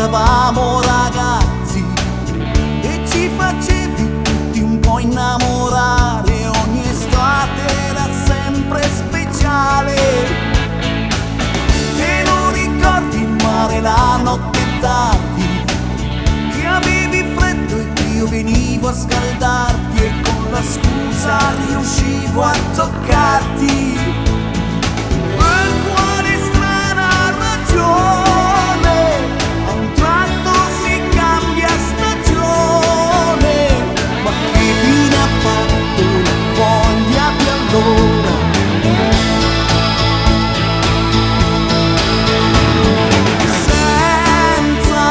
eravamo ragazzi e ci facevi tutti un po' innamorare. Ogni estate era sempre speciale. Te lo ricordi il mare la notte tardi, che avevi freddo e io venivo a scaldarti e con la scusa riuscivo a toccarti? Per quale strana ragione a un tratto si cambia stagione? Ma che fine ha fatto la voglia di allora? Senza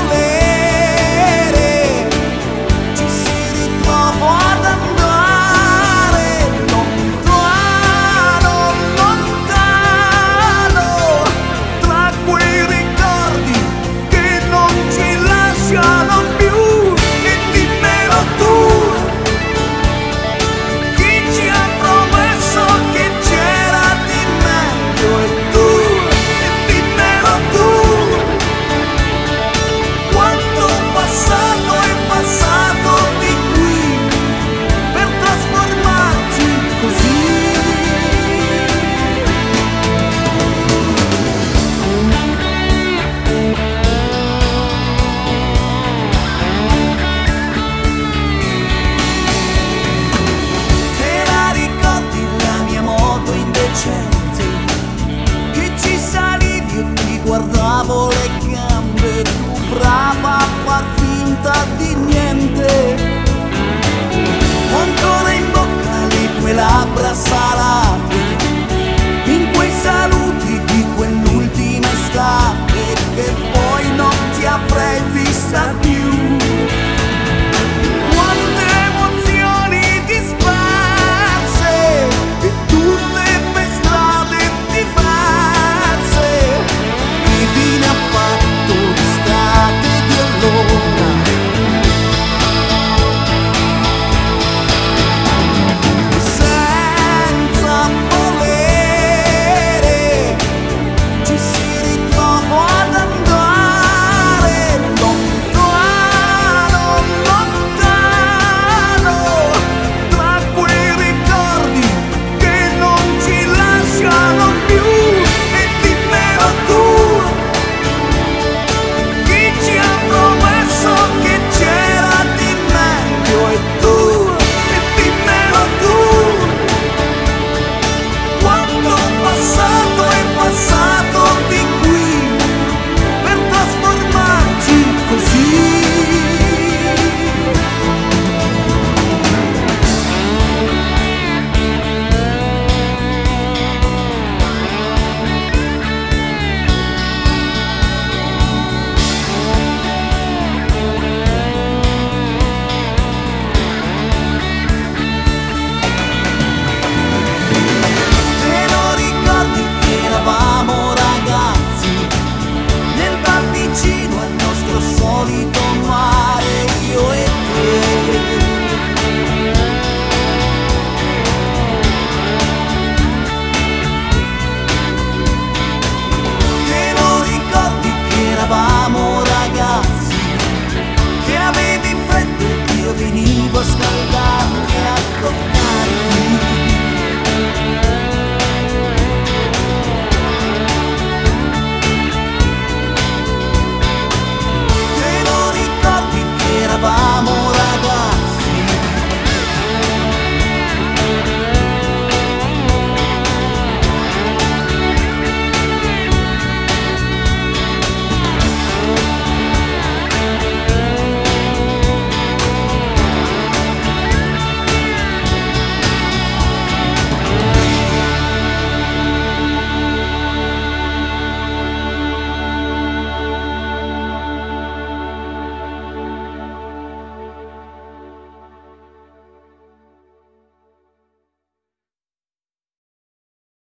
volere ci si ritrova ad andare lontano, lontano, tra quei ricordi che non ci lasciano più. E dimmelo tu, chi ci ha promesso che c'era di meglio? E tu, e dimmelo tu, quanto passato è passato di qui per trasformarci così. Te la ricordi la mia moto indecente, che ci salivi e ti guardavo le gambe, tu brava a far finta di niente. Ho ancora in bocca le tue labbra